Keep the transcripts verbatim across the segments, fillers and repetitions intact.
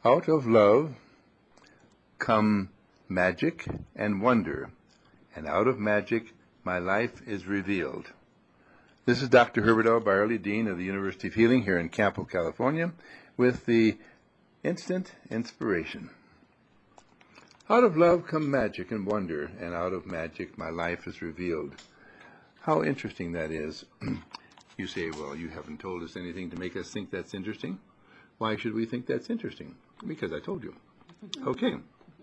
Out of love come magic and wonder, and out of magic my life is revealed. This is Doctor Herbert L. Byerly, Dean of the University of Healing here in Campo, California, with the Instant Inspiration. Out of love come magic and wonder, and out of magic my life is revealed. How interesting that is. You say, well, you haven't told us anything to make us think that's interesting. Why should we think that's interesting? Because I told you. Okay.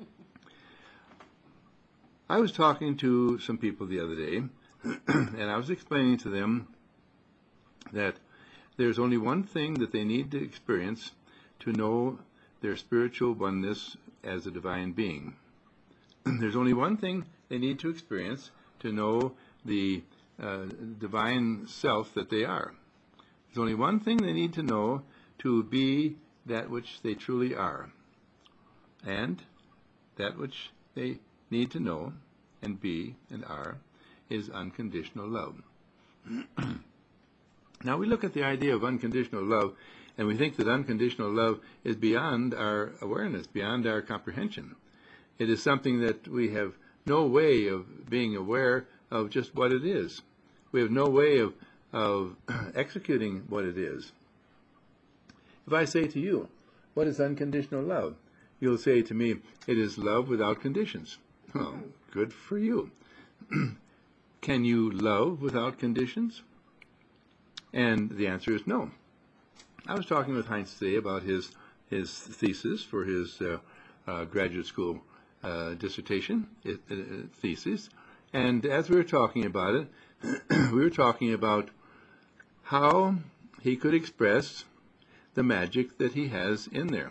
I was talking to some people the other day, and I was explaining to them that there's only one thing that they need to experience to know their spiritual oneness as a divine being. There's only one thing they need to experience to know the uh, divine self that they are. There's only one thing they need to know to be that which they truly are. And that which they need to know and be and are is unconditional love. Now we look at the idea of unconditional love, and we think that unconditional love is beyond our awareness, beyond our comprehension. It is something that we have no way of being aware of just what it is. We have no way of, of executing what it is. If I say to you, what is unconditional love? You'll say to me, it is love without conditions. Well, good for you. Can you love without conditions? And the answer is no. I was talking with Heinz today about his, his thesis for his uh, uh, graduate school uh, dissertation, uh, thesis, and as we were talking about it, we were talking about how he could express the magic that he has in there.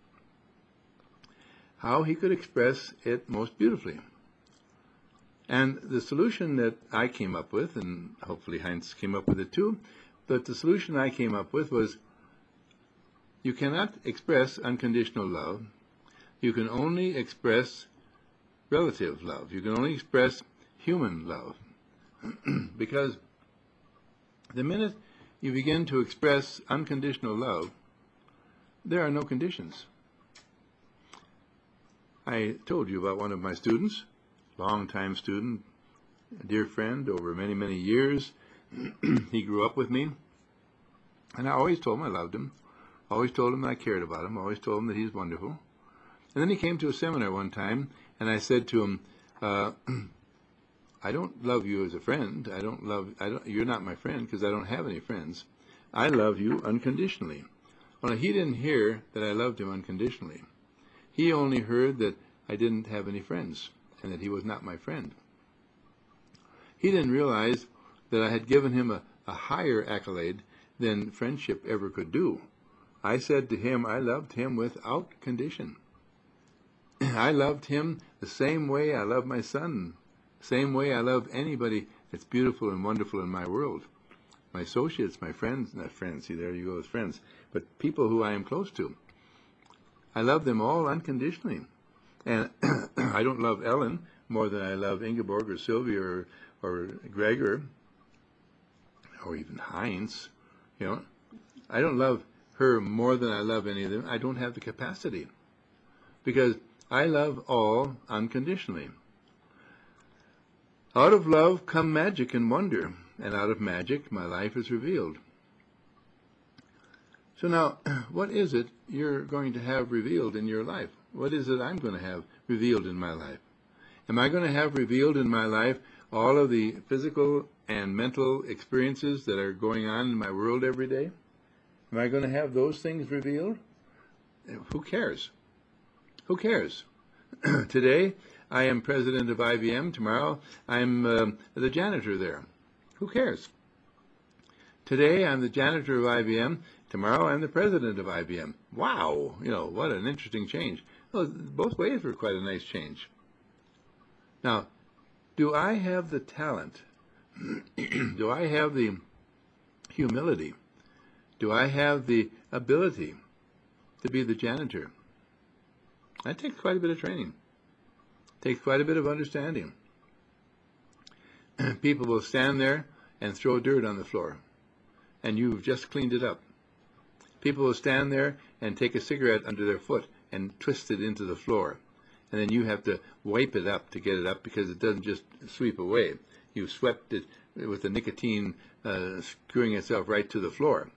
How he could express it most beautifully. And the solution that I came up with, and hopefully Heinz came up with it too, but the solution I came up with was, you cannot express unconditional love. You can only express relative love. You can only express human love. Because the minute you begin to express unconditional love, there are no conditions. I told you about one of my students, long-time student, a dear friend over many, many years. He grew up with me, and I always told him I loved him, always told him I cared about him, always told him that he's wonderful. And then he came to a seminar one time, and I said to him, uh, I don't love you as a friend. I don't love, I don't, you're not my friend because I don't have any friends. I love you unconditionally. Well, he didn't hear that I loved him unconditionally. He only heard that I didn't have any friends and that he was not my friend. He didn't realize that I had given him a, a higher accolade than friendship ever could do. I said to him I loved him without condition. I loved him the same way I love my son, the same way I love anybody that's beautiful and wonderful in my world. My associates, my friends, not friends, see there you go with friends, but people who I am close to. I love them all unconditionally. And I don't love Ellen more than I love Ingeborg or Sylvia or, or Gregor or even Heinz. You know, I don't love her more than I love any of them. I don't have the capacity because I love all unconditionally. Out of love come magic and wonder, and out of magic my life is revealed. So now, what is it you're going to have revealed in your life? What is it I'm going to have revealed in my life? Am I going to have revealed in my life all of the physical and mental experiences that are going on in my world every day? Am I going to have those things revealed? Who cares? Who cares? Today, I am president of I B M. Tomorrow, I'm uh, the janitor there. Who cares? Today, I'm the janitor of I B M. Tomorrow, I'm the president of I B M. Wow! You know, what an interesting change. Well, both ways were quite a nice change. Now, do I have the talent? Do I have the humility? Do I have the ability to be the janitor? That takes quite a bit of training. It takes quite a bit of understanding. People will stand there and throw dirt on the floor, and you've just cleaned it up. People will stand there and take a cigarette under their foot, and twist it into the floor. And then you have to wipe it up to get it up because it doesn't just sweep away. You've swept it with the nicotine uh, screwing itself right to the floor.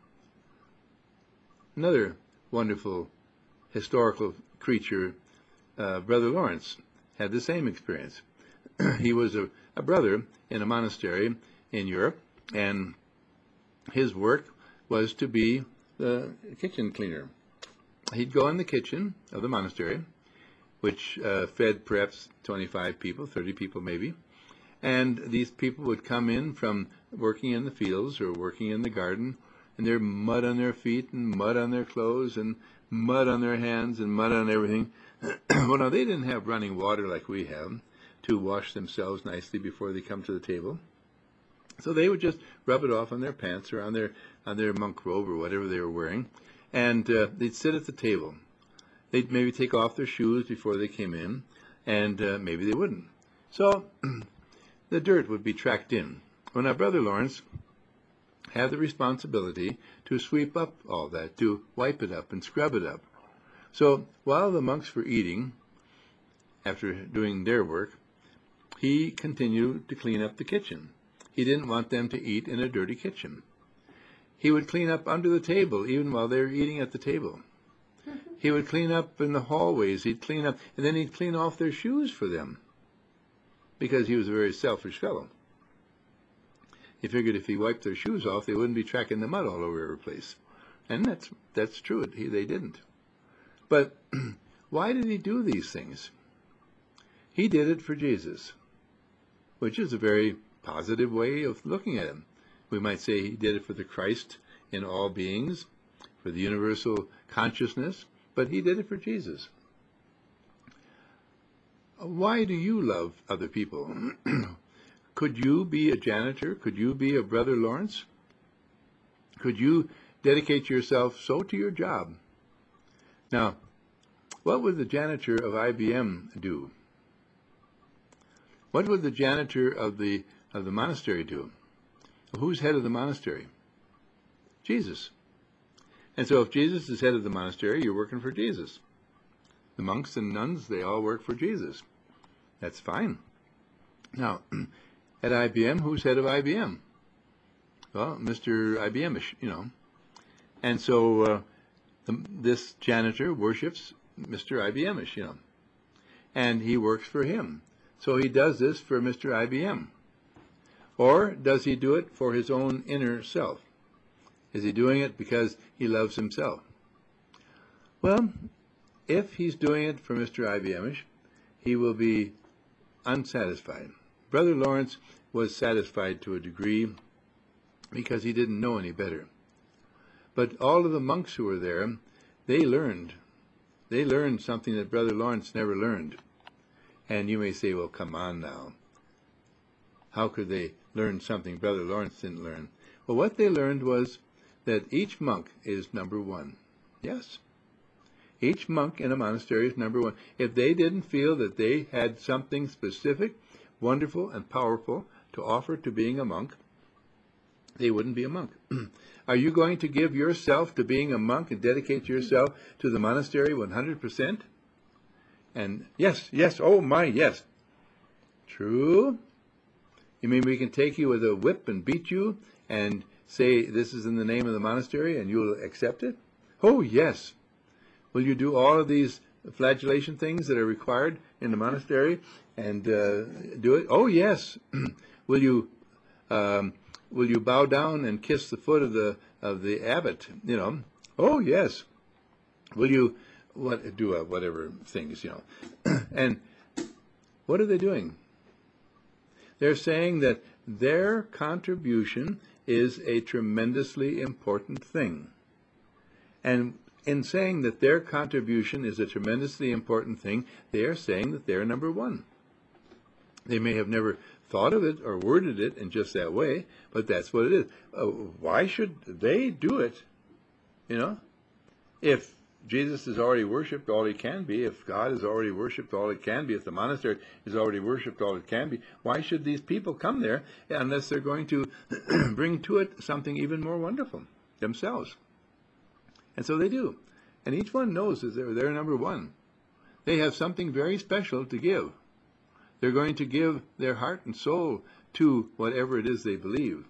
Another wonderful historical creature, uh, Brother Lawrence, had the same experience. He was a, a brother in a monastery in Europe, and his work was to be the kitchen cleaner. He'd go in the kitchen of the monastery, which uh, fed perhaps twenty-five people, thirty people maybe, and these people would come in from working in the fields or working in the garden, and there's mud on their feet and mud on their clothes and mud on their hands and mud on everything. Well, now, they didn't have running water like we have to wash themselves nicely before they come to the table. So they would just rub it off on their pants or on their on their monk robe or whatever they were wearing, and uh, they'd sit at the table. They'd maybe take off their shoes before they came in, and uh, maybe they wouldn't. So the dirt would be tracked in. Well, now, Brother Lawrence had the responsibility to sweep up all that, to wipe it up and scrub it up. So while the monks were eating, after doing their work, he continued to clean up the kitchen. He didn't want them to eat in a dirty kitchen. He would clean up under the table, even while they were eating at the table. He would clean up in the hallways. He'd clean up, and then he'd clean off their shoes for them, because he was a very selfish fellow. He figured if he wiped their shoes off, they wouldn't be tracking the mud all over every place. And that's that's true. He, they didn't. But why did he do these things? He did it for Jesus, which is a very positive way of looking at him. We might say he did it for the Christ in all beings, for the universal consciousness, but he did it for Jesus. Why do you love other people? Could you be a janitor? Could you be a Brother Lawrence? Could you dedicate yourself so to your job? Now, what would the janitor of I B M do? What would the janitor of the of the monastery do? Who's head of the monastery? Jesus. And so if Jesus is head of the monastery, you're working for Jesus. The monks and nuns, they all work for Jesus. That's fine. Now, at I B M, who's head of I B M? Well, Mister I B M-ish, you know. And so uh, the, this janitor worships Mister I B M-ish, you know. And he works for him. So he does this for Mister I B M. Or does he do it for his own inner self? Is he doing it because he loves himself? Well, if he's doing it for Mister I B M-ish, he will be unsatisfied. Brother Lawrence was satisfied to a degree because he didn't know any better. But all of the monks who were there, they learned. They learned something that Brother Lawrence never learned. And you may say, well, come on now. How could they learn something Brother Lawrence didn't learn? Well, what they learned was that each monk is number one. Yes. Each monk in a monastery is number one. If they didn't feel that they had something specific, wonderful, and powerful to offer to being a monk, they wouldn't be a monk. Are you going to give yourself to being a monk and dedicate yourself to the monastery one hundred percent? And yes, yes, oh my, yes. True. You mean we can take you with a whip and beat you and say this is in the name of the monastery and you'll accept it? Oh, yes. Will you do all of these flagellation things that are required in the monastery and uh, do it? Oh, yes. Will you um, will you bow down and kiss the foot of the of the abbot? You know? Oh, yes. Will you what do uh, whatever things, you know? And what are they doing? They're saying that their contribution is a tremendously important thing. And in saying that their contribution is a tremendously important thing, they are saying that they're number one. They may have never thought of it or worded it in just that way, but that's what it is. Uh, why should they do it? You know? If Jesus is already worshipped all he can be, if God is already worshipped all it can be, if the monastery is already worshipped all it can be, why should these people come there unless they're going to bring to it something even more wonderful themselves? And so they do. And each one knows that they're, they're number one. They have something very special to give. They're going to give their heart and soul to whatever it is they believe.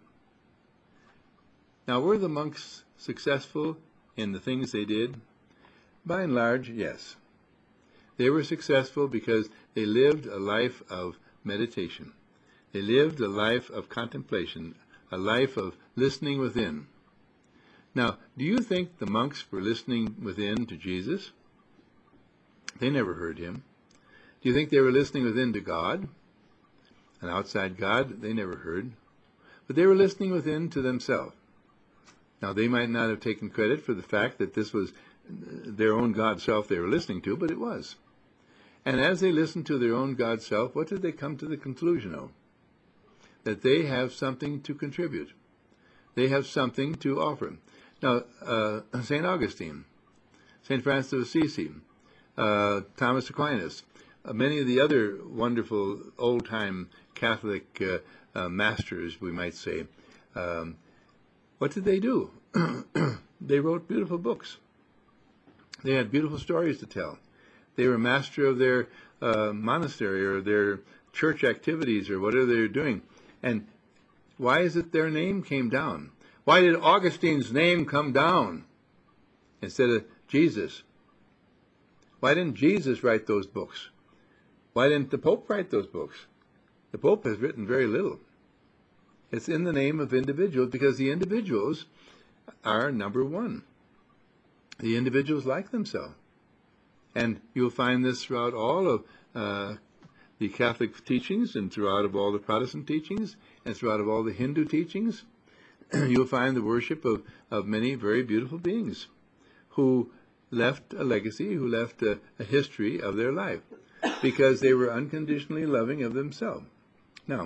Now, were the monks successful in the things they did? By and large, yes. They were successful because they lived a life of meditation. They lived a life of contemplation, a life of listening within. Now, do you think the monks were listening within to Jesus? They never heard him. Do you think they were listening within to God? An outside God they never heard. But they were listening within to themselves. Now, they might not have taken credit for the fact that this was their own God self they were listening to, but it was. And as they listened to their own God self, what did they come to the conclusion of? That they have something to contribute. They have something to offer. Now, uh, Saint Augustine, Saint Francis of Assisi, uh, Thomas Aquinas, uh, many of the other wonderful old-time Catholic uh, uh, masters, we might say, um, what did they do? They wrote beautiful books. They had beautiful stories to tell. They were master of their uh, monastery or their church activities or whatever they were doing. And why is it their name came down? Why did Augustine's name come down instead of Jesus? Why didn't Jesus write those books? Why didn't the Pope write those books? The Pope has written very little. It's in the name of individuals because the individuals are number one. The individuals like themselves. And you'll find this throughout all of uh, the Catholic teachings and throughout of all the Protestant teachings and throughout of all the Hindu teachings. You'll find the worship of, of many very beautiful beings who left a legacy, who left a, a history of their life because they were unconditionally loving of themselves. Now,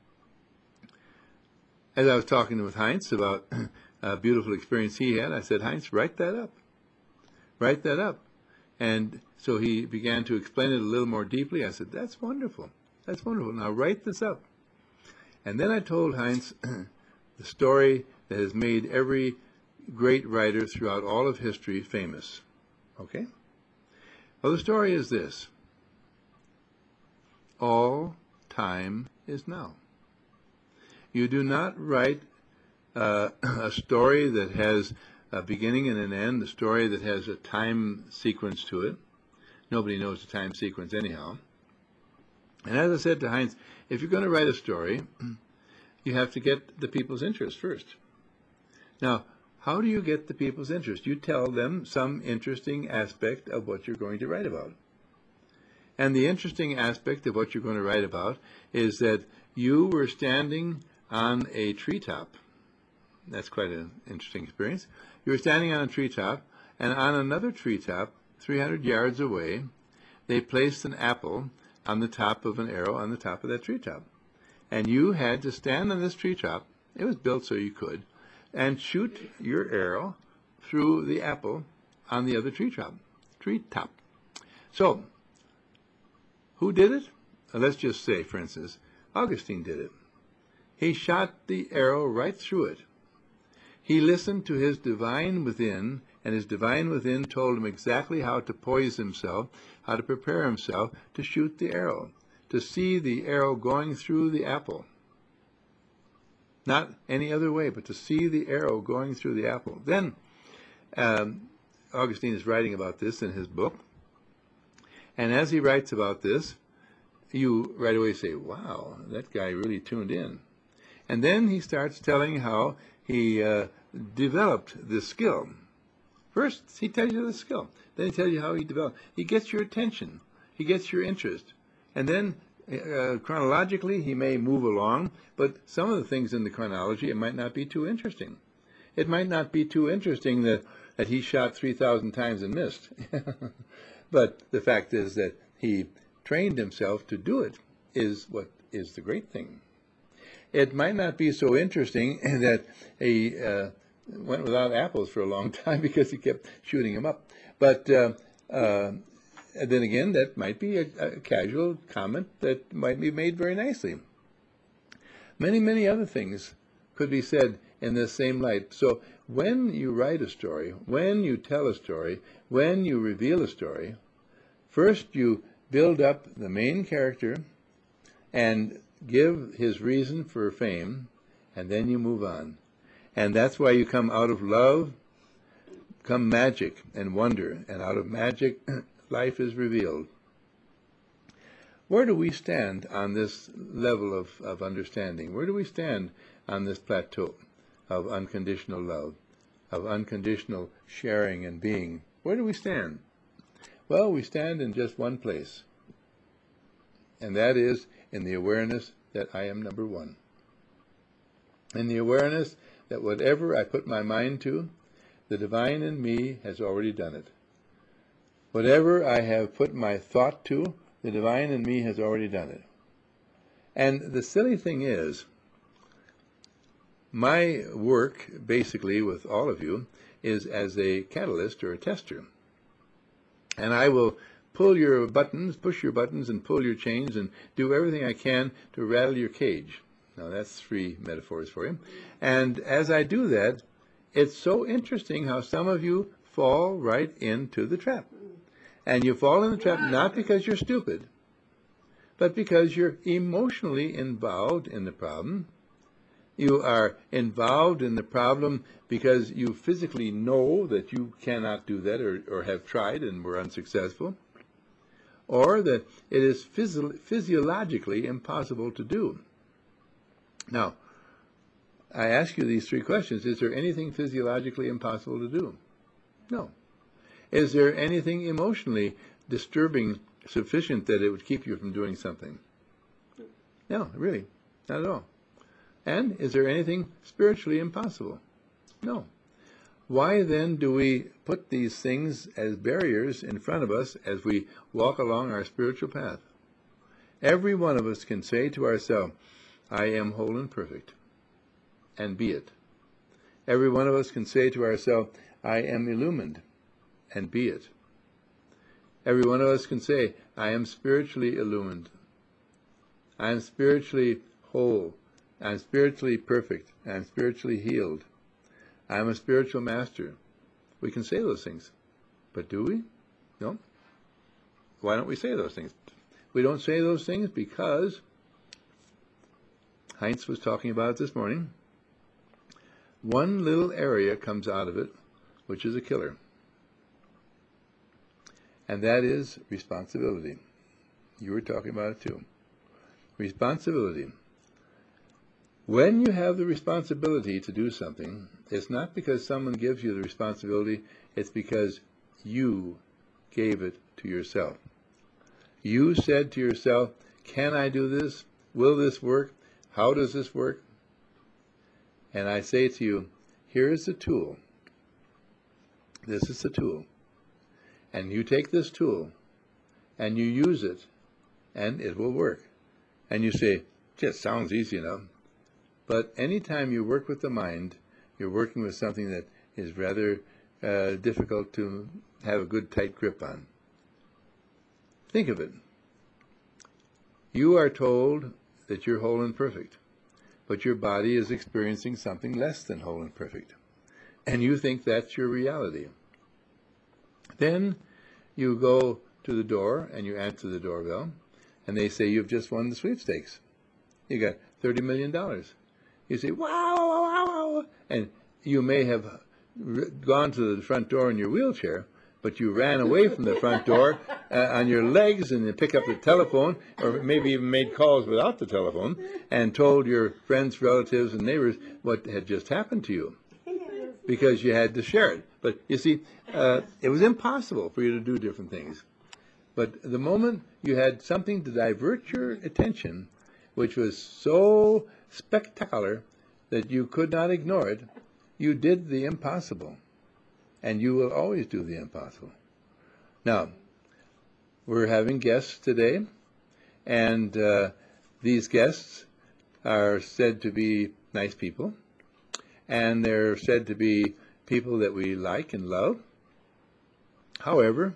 as I was talking with Heinz about a beautiful experience he had, I said, Heinz, write that up. Write that up. And so he began to explain it a little more deeply. I said, that's wonderful. That's wonderful. Now write this up. And then I told Heinz the story that has made every great writer throughout all of history famous. Okay? Well, the story is this. All time is now. You do not write uh, a story that has a beginning and an end, a story that has a time sequence to it. Nobody knows the time sequence anyhow. And as I said to Heinz, if you're going to write a story, you have to get the people's interest first. Now, how do you get the people's interest? You tell them some interesting aspect of what you're going to write about. And the interesting aspect of what you're going to write about is that you were standing on a treetop. That's quite an interesting experience. You were standing on a treetop, and on another treetop, three hundred yards away, they placed an apple on the top of an arrow on the top of that treetop. And you had to stand on this treetop, it was built so you could, and shoot your arrow through the apple on the other treetop. Treetop. So, who did it? Uh, let's just say, for instance, Augustine did it. He shot the arrow right through it. He listened to his divine within, and his divine within told him exactly how to poise himself, how to prepare himself to shoot the arrow, to see the arrow going through the apple. Not any other way, but to see the arrow going through the apple. Then, um, Augustine is writing about this in his book, and as he writes about this, you right away say, wow, that guy really tuned in. And then he starts telling how he uh, developed this skill. First, he tells you the skill. Then he tells you how he developed. He gets your attention. He gets your interest. And then, uh, chronologically, he may move along, but some of the things in the chronology, it might not be too interesting. It might not be too interesting that, that he shot three thousand times and missed. But the fact is that he trained himself to do it is what is the great thing. It might not be so interesting that he uh, went without apples for a long time because he kept shooting them up. But uh, uh, then again, that might be a, a casual comment that might be made very nicely. Many, many other things could be said in this same light. So when you write a story, when you tell a story, when you reveal a story, first you build up the main character and give his reason for fame, and then you move on. And that's why you come out of love, come magic and wonder, and out of magic, life is revealed. Where do we stand on this level of, of understanding? Where do we stand on this plateau of unconditional love, of unconditional sharing and being? Where do we stand? Well, we stand in just one place, and that is in the awareness that I am number one. In the awareness that whatever I put my mind to, the divine in me has already done it. Whatever I have put my thought to, the divine in me has already done it. And the silly thing is, my work, basically, with all of you, is as a catalyst or a tester. And I will pull your buttons, push your buttons, and pull your chains, and do everything I can to rattle your cage. Now, that's three metaphors for you. And as I do that, it's so interesting how some of you fall right into the trap. And you fall in the trap not because you're stupid, but because you're emotionally involved in the problem. You are involved in the problem because you physically know that you cannot do that, or, or have tried and were unsuccessful, or that it is physio- physiologically impossible to do. Now, I ask you these three questions. Is there anything physiologically impossible to do? No. Is there anything emotionally disturbing sufficient that it would keep you from doing something? No, really, not at all. And is there anything spiritually impossible? No. Why then do we put these things as barriers in front of us as we walk along our spiritual path? Every one of us can say to ourselves, I am whole and perfect, and be it. Every one of us can say to ourselves, I am illumined, and be it. Every one of us can say, I am spiritually illumined. I am spiritually whole. I am spiritually perfect. I am spiritually healed. I am a spiritual master. We can say those things. But do we? No. Why don't we say those things? We don't say those things because Heinz was talking about it this morning. One little area comes out of it, which is a killer. And that is responsibility. You were talking about it too. Responsibility. When you have the responsibility to do something, it's not because someone gives you the responsibility, it's because you gave it to yourself. You said to yourself, can I do this? Will this work? How does this work? And I say to you, here is the tool. This is the tool. And you take this tool and you use it and it will work. And you say, just sounds easy enough. But anytime you work with the mind, you're working with something that is rather uh, difficult to have a good tight grip on. Think of it. You are told that you're whole and perfect, but your body is experiencing something less than whole and perfect. And you think that's your reality. Then you go to the door and you answer the doorbell, and they say you've just won the sweepstakes. You got thirty million dollars. You say, wow, wow, wow, wow. And you may have gone to the front door in your wheelchair, but you ran away from the front door uh, on your legs and you pick up the telephone, or maybe even made calls without the telephone, and told your friends, relatives, and neighbors what had just happened to you, because you had to share it. But you see, uh, it was impossible for you to do different things. But the moment you had something to divert your attention, which was so spectacular that you could not ignore it, you did the impossible. And you will always do the impossible. Now, we're having guests today, and uh, these guests are said to be nice people, and they're said to be people that we like and love. However,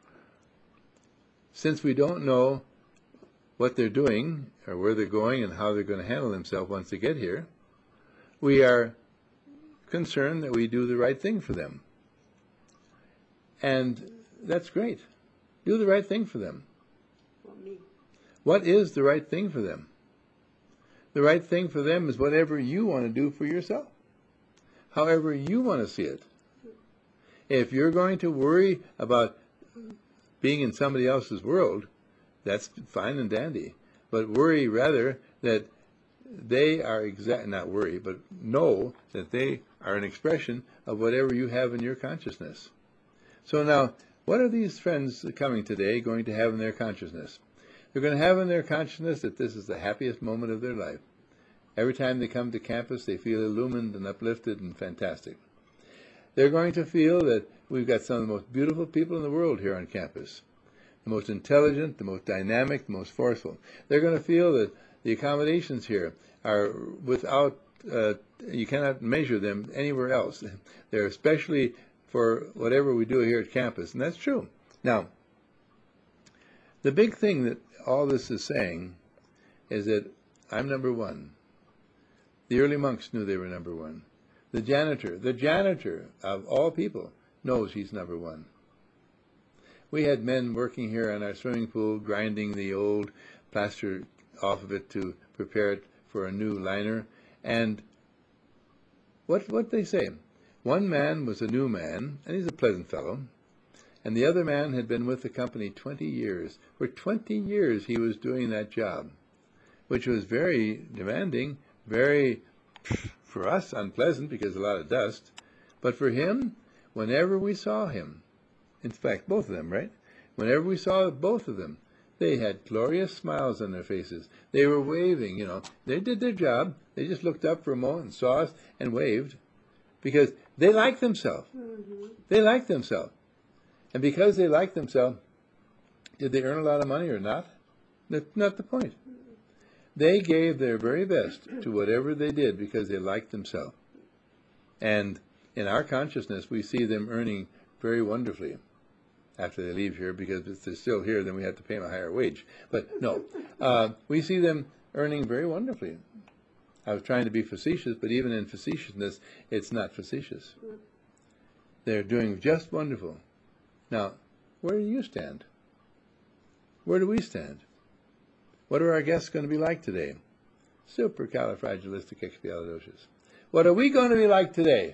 since we don't know what they're doing, or where they're going, and how they're going to handle themselves once they get here, we are concerned that we do the right thing for them. And that's great. Do the right thing for them. Well, me. What is the right thing for them? The right thing for them is whatever you want to do for yourself, however you want to see it. If you're going to worry about being in somebody else's world, that's fine and dandy. But worry rather that they are exact, not worry, but know that they are an expression of whatever you have in your consciousness. So now, what are these friends coming today going to have in their consciousness? They're going to have in their consciousness that this is the happiest moment of their life. Every time they come to campus, they feel illumined and uplifted and fantastic. They're going to feel that we've got some of the most beautiful people in the world here on campus. The most intelligent, the most dynamic, the most forceful. They're going to feel that the accommodations here are without, uh, you cannot measure them anywhere else. They're especially for whatever we do here at campus, and that's true. Now, the big thing that all this is saying is that I'm number one. The early monks knew they were number one. The janitor, the janitor of all people knows he's number one. We had men working here on our swimming pool, grinding the old plaster off of it to prepare it for a new liner. And what what they say? One man was a new man, and he's a pleasant fellow, and the other man had been with the company twenty years. For twenty years he was doing that job, which was very demanding, very, for us, unpleasant because a lot of dust. But for him, whenever we saw him, in fact, both of them, right? Whenever we saw both of them, they had glorious smiles on their faces. They were waving, you know. They did their job. They just looked up for a moment and saw us and waved because they liked themselves. Mm-hmm. They liked themselves. And because they liked themselves, did they earn a lot of money or not? That's not the point. They gave their very best to whatever they did because they liked themselves. And in our consciousness, we see them earning very wonderfully after they leave here, because if they're still here, then we have to pay them a higher wage. But no, uh, we see them earning very wonderfully. I was trying to be facetious, but even in facetiousness, it's not facetious. They're doing just wonderful. Now, where do you stand? Where do we stand? What are our guests going to be like today? Supercalifragilisticexpialidocious. What are we going to be like today?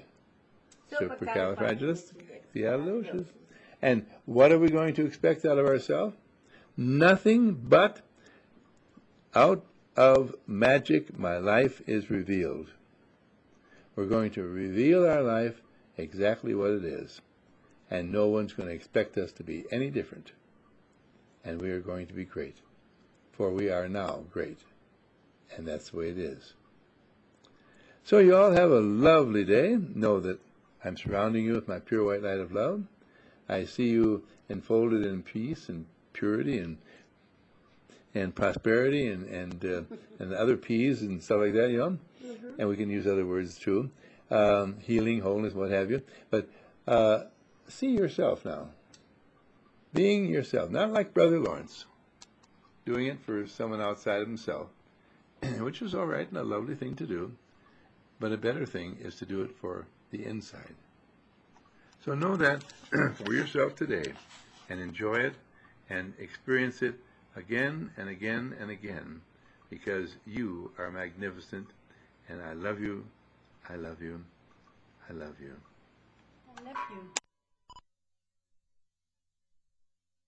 Supercalifragilisticexpialidocious. And what are we going to expect out of ourselves? Nothing but out of magic my life is revealed. We're going to reveal our life exactly what it is. And no one's going to expect us to be any different. And we are going to be great. For we are now great. And that's the way it is. So you all have a lovely day. Know that I'm surrounding you with my pure white light of love. I see you enfolded in peace and purity and and prosperity and and uh, and other P's and stuff like that, you know. Mm-hmm. And we can use other words too, um, healing, wholeness, what have you. But uh, see yourself now, being yourself, not like Brother Lawrence, doing it for someone outside of himself, which is all right and a lovely thing to do. But a better thing is to do it for the inside. So know that for yourself today and enjoy it and experience it again and again and again, because you are magnificent, and I love you, I love you, I love you. I love you.